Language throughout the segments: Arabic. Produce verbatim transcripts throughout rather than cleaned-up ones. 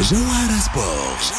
جوهرة سبورت.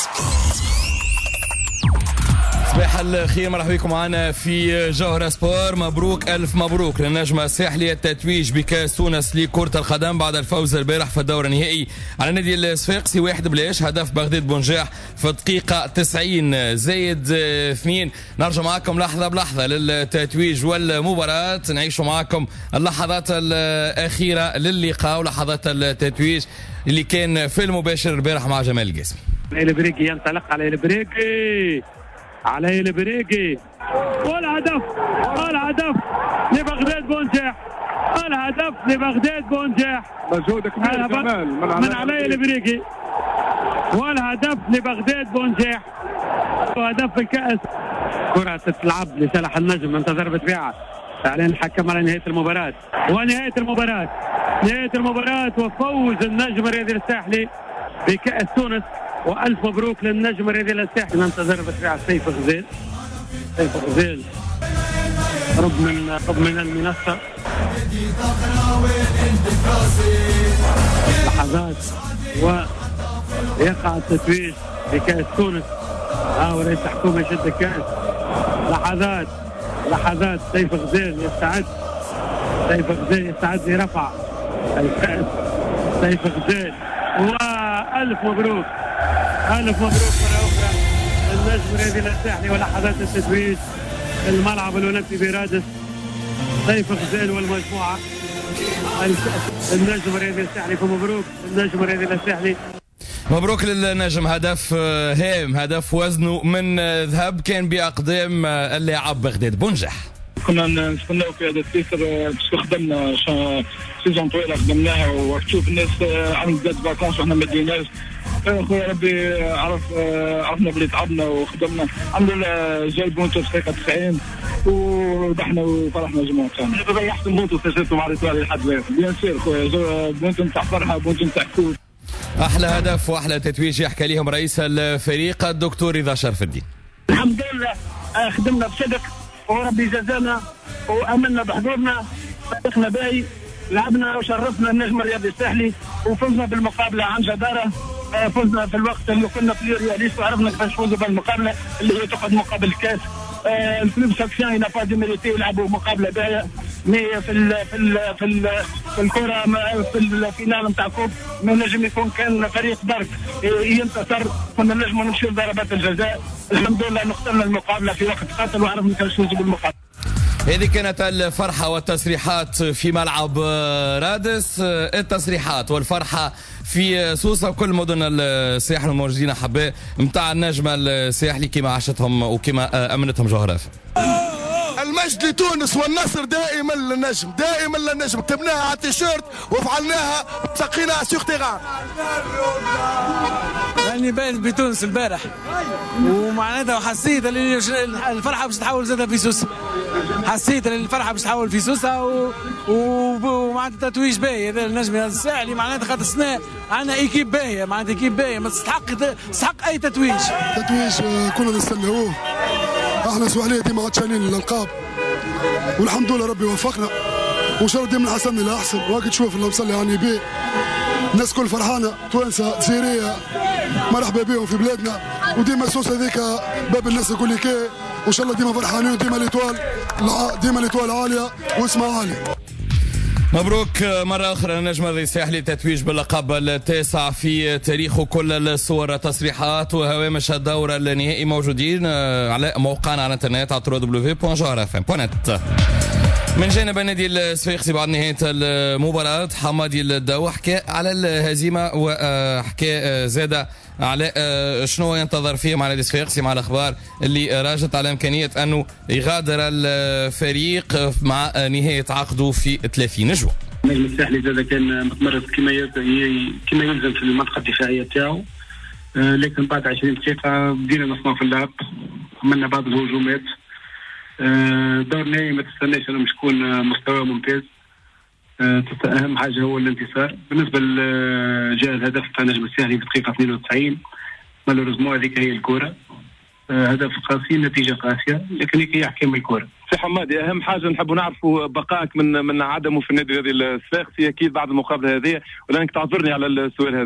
صباح الخير، مرحبا بكم معنا في جوهرة سبور. مبروك ألف مبروك للنجمة الساحلية التتويج بكأس تونس لكرة القدم بعد الفوز البارح في الدور النهائي على نادي الصفاقسي واحد بلاش. هدف بغداد بونجاح في الدقيقة تسعين زايد اثنين. نرجع معكم لحظة بلحظة للتتويج والمباراة، نعيشوا معكم اللحظات الأخيرة للقاء ولحظات التتويج اللي كان في المباشر البارح مع جمال القاسمي. البريقي ينطلق على البريقي علي البريقي والهدف الهدف لبغداد بونجاح، الهدف لبغداد بونجاح، مجهود كبير جمال من, من علي البريقي، والهدف لبغداد بونجاح وهدف الكأس. كرة تتلعب لصالح النجم، انتظر بتبيعها، اعلان الحكم على نهاية المباراة ونهاية المباراة نهاية المباراة وفوز النجم الرياضي الساحلي بكأس تونس. والف مبروك للنجم الرياضي الساحلي. ننتظر بتبيع سيف غزال، سيف غزال قرب من قرب من المنصة. لحظات ويقع التتويج بكأس تونس. ها ورئيس الحكومة يشد الكأس. لحظات لحظات سيف غزال يستعد، سيف غزال يستعد لرفع الكأس. سيف غزال والف مبروك، ألف مبروك مرة أخرى النجم الرياضي الساحلي. ولحظات التتويج في الملعب الأولمبي برادس. سيف غزال والمجموعة النجم الرياضي الساحلي، فمبروك النجم الرياضي الساحلي. مبروك للنجم، هدف هام، هدف وزنه من ذهب كان بأقدام اللاعب بغداد بونجاح. كنا نستناو في هذا التيتر باش خدمنا سيزون طويله خدمناها، وتشوف الناس عندها فاكونس وحنا ما ديناش. خويا ربي عرف عرفنا بلي تعبنا وخدمنا، الحمد لله جاي بونتو في دقيقه تسعين وربحنا وفرحنا جماعه تاعنا. هذا احسن بونتو سجلته مع الريتوال لحد الان. بيان سير خويا، بونتو نتاع فرحه، بونتو نتاع كوس. احلى هدف واحلى تتويج يحكي ليهم رئيس الفريق الدكتور رضا شرف الدين. الحمد لله خدمنا بصدق وربي جزانا وامنا بحضورنا، فريقنا باهي، لعبنا وشرفنا النجم الرياضي الساحلي وفزنا بالمقابله عن جداره. فزنا في الوقت اللي كنا في رياليست وعرفنا كيفاش نفوزوا بالمقابله اللي هي تقعد مقابل الكاس. الكلوب ساكسيان ينا با دي ميريتي يلعبوا مقابله باهيه، مي في ال في ال في ال في الكره في الفينال نتاع كوب ما نجم يكون كان فريق درك ينتصر، كنا نجموا نمشيو لضربات الجزاء. الحمد لله نختمنا المقابله في وقت قاتل وعرفنا كيفاش نفوزوا بالمقابله. هذه كانت الفرحة والتصريحات في ملعب رادس، التصريحات والفرحة في سوسة وكل مدن الساحل الموجودين أحباء متاع النجمة الساحلي كما عاشتهم وكما أمنتهم جوهرات. المجد لتونس والنصر دائما للنجم، دائما للنجم. كتبناها على التيشيرت وفعلناها وسقيناها سيغ تيغان. يعني باين بتونس البارح ومعناتها وحسيت ان الفرحه باش تحول زادها في سوسه، حسيت ان الفرحه باش تحول في سوسه ومعناتها تتويج باهي. هذا النجم الساحلي معناتها خاطر السنه عندنا ايكيب باهيه، معناتها ايكيب باهيه ما تستحق تستحق اي تتويج. تتويج كنا نستناوه، احنا سواحليه ديما عطشانين للالقاب والحمد لله ربي وفقنا وان شاء الله ديما الحسن الى احسن. وقت تشوف اللي مصلي على النبي الناس كل فرحانه، توانسه جزائريه مرحبا بهم في بلادنا، وديما سوسه هذيك باب الناس الكل كي، وان شاء الله ديما فرحانين وديما ليتوال ديما ليتوال عاليه واسمها عالي. مبروك مرة أخرى النجم الساحلي التتويج باللقب التاسع في تاريخه. كل الصور تصريحات وهوامش الدور النهائي موجودين على موقعنا على الانترنت على دبليو دبليو دبليو دوت جوهرة اف ام دوت نت. من جانب النادي الصفاقسي بعد نهاية المباراة حمادي الدو حكى على الهزيمة وحكى زادة على شنو ينتظر فيه مع نادي الصفاقسي مع الأخبار اللي راجت على إمكانية أنه يغادر الفريق مع نهاية عقده في ثلاثين جوان. النجم الساحلي زاد كان متمرس كما كما يلزم في المنطقة الدفاعية تاعو، لكن بعد عشرين دقيقة بدينا نصنع في اللعب، عملنا بعض الهجومات. دور نهائي ما تستناش انه مش يكون مستوى ممتاز، اهم حاجه هو الانتصار. بالنسبه لجاء الهدف تاع النجم الساحلي في دقيقه اثنين وتسعين، مالوريزمون هذيك هي الكره، هدف قاسي نتيجه قاسيه، لكن هي احكام الكره. سي حمادي، اهم حاجه نحبوا نعرفوا بقائك من من عدمه في النادي الرياضي الصفاقسي اكيد بعد المقابله هذه، ولانك تعذرني على السؤال هذا.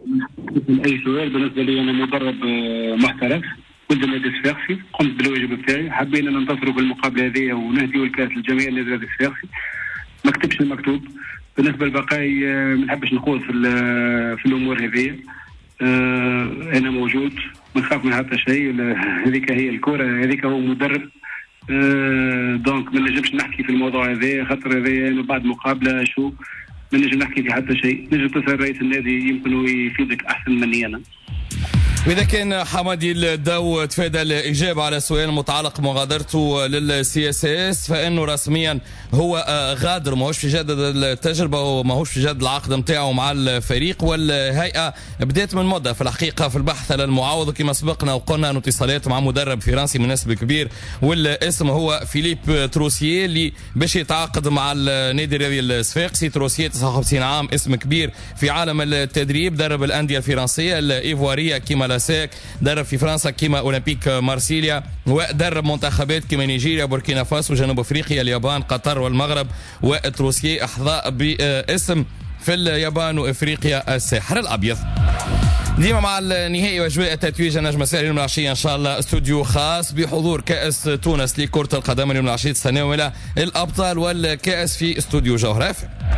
اي سؤال بالنسبه لي انا مدرب محترف ولد النادي الصفاقسي، قمت بالواجب بتاعي، حبينا ننتصروا في المقابله هذه ونهديوا الكاس لجميع النادي الصفاقسي. ما كتبش المكتوب. بالنسبه للبقاي ما نحبش نخوض في في الامور هذه. انا موجود، ما نخاف من حتى شيء، هذيك هي الكره، هذيك هو مدرب. دونك ما نجمش نحكي في الموضوع هذا، خاطر هذا بعد مقابله شو ما نجم نحكي في حتى شيء. نجم تسأل رئيس النادي يمكن يفيدك احسن مني انا. وإذا كان حمادي الدو تفادى الإجابة على سؤال متعلق مغادرته للسي اس اس، فإنه رسميا هو غادر، ماهوش في جدد التجربة وماهوش في جدد العقد نتاعه مع الفريق. والهيئة بدأت من مدة في الحقيقة في البحث على المعاوض، كما سبقنا وقلنا أنه اتصالات مع مدرب فرنسي من نسبة كبير، والاسم هو فيليب تروسييه اللي باش يتعاقد مع النادي الرياضي الصفاقسي. تروسييه تسعة وخمسين عام، اسم كبير في عالم التدريب، درب الأندية الفرنسية الإيفوارية كما لاساك، درب في فرنسا كما أولمبيك مارسيليا، ودرب منتخبات كما نيجيريا، بوركينا فاسو، جنوب افريقيا، اليابان، قطر والمغرب. وتروسييه احظى باسم في اليابان وافريقيا الساحر الابيض. ديما مع النهائي واجواء التتويج النجم الساحلي اليوم العشيه ان شاء الله استوديو خاص بحضور كاس تونس لكره القدم اليوم العشيه تستناونا الابطال والكاس في استوديو جوهره.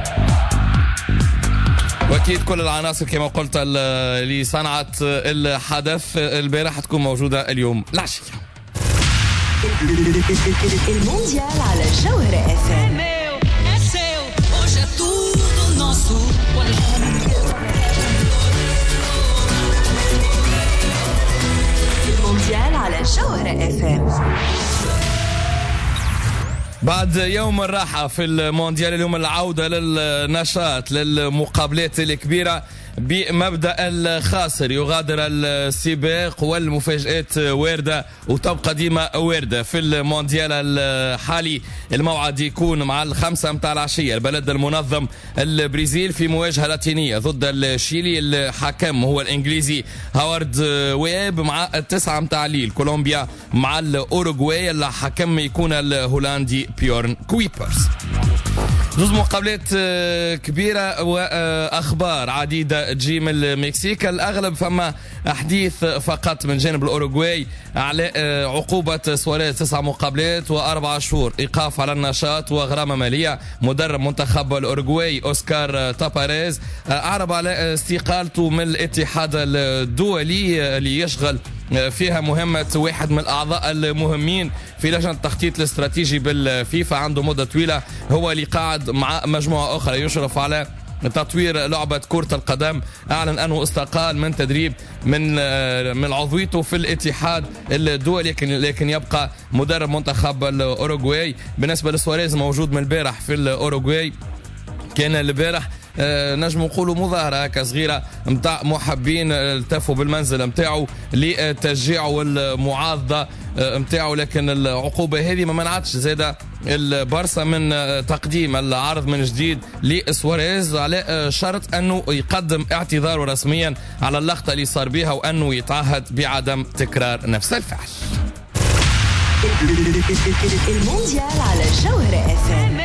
واكيد كل العناصر كما قلت اللي صنعت الحدث البارح تكون موجوده اليوم العشيه. المونديال على جوهره اف ام. المونديال على جوهره اف ام. بعد يوم الراحة في المونديال اليوم العودة للنشاط للمقابلات الكبيرة بمبدأ الخاسر. يغادر السباق والمفاجآت واردة وتبقى ديما واردة في المونديال الحالي. الموعد يكون مع الخمسة متاع العشية، البلد المنظم البرازيل في مواجهة لاتينية ضد الشيلي. الحكم هو الإنجليزي هاورد وياب، مع التسعة متاع الليل كولومبيا مع الأوروغواي، الحكم يكون الهولندي بيورن كويبرز. زوز مقابلات كبيرة وأخبار عديدة تجي من المكسيك. الأغلب فما أحديث فقط من جانب الأوروغواي على عقوبة سواريز، تسع مقابلات وأربع شهور إيقاف على النشاط وغرامة مالية. مدرب منتخب الأوروغواي أوسكار تاباريز أعرب على استقالته من الاتحاد الدولي اللي يشغل فيها مهمة واحد من الأعضاء المهمين في لجنة التخطيط الاستراتيجي بالفيفا. عنده مدة طويلة، هو اللي قاعد مع مجموعة أخرى يشرف على تطوير لعبة كرة القدم. أعلن أنه استقال من تدريب من من عضويته في الاتحاد الدولي، لكن لكن يبقى مدرب منتخب الأوروغواي. بالنسبة لسواريز موجود من البارح في الأوروغواي. كان البارح آه نجم نقولوا مظاهرة هكا صغيرة متاع محبين التفوا بالمنزل متاعه لتشجيعه والمعارضة متاعه، لكن العقوبة هذه ما منعتش زادة البارسا من تقديم العرض من جديد لسواريز على شرط أنه يقدم اعتذاره رسميا على اللقطة اللي صار بها، وأنه يتعهد بعدم تكرار نفس الفعل. المونديال على جوهرة اف ام.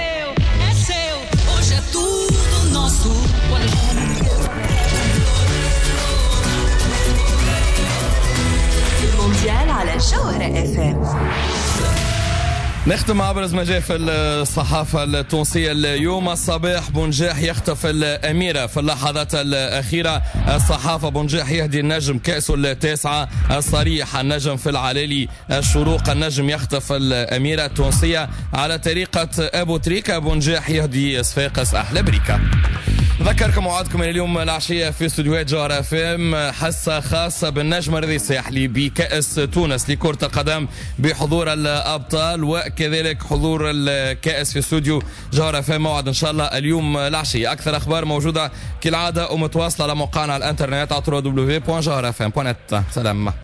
المونديال على جوهرة اف ام. نختم مع ابرز ما جاء في الصحافه التونسيه اليوم. الصباح بنجاح يخطف الاميره في اللحظات الاخيره. الصحافه بنجاح يهدي النجم كاسه التاسعه. الصريح النجم في العلالي. الشروق النجم يخطف الاميره التونسيه على طريقه ابو تريكه. بنجاح يهدي صفاقس احلى بريكه. ذكركم وعدكم من اليوم العشية في استوديوهات جوهرة اف ام حصة خاصة بالنجم الرياضي الساحلي بكأس تونس لكرة القدم بحضور الأبطال وكذلك حضور الكأس في استوديو جوهرة اف ام. موعد إن شاء الله اليوم العشية. أكثر أخبار موجودة كالعادة ومتواصلة على موقعنا على الإنترنت على دبليو دبليو دبليو دوت جوهرة اف ام دوت نت. سلام.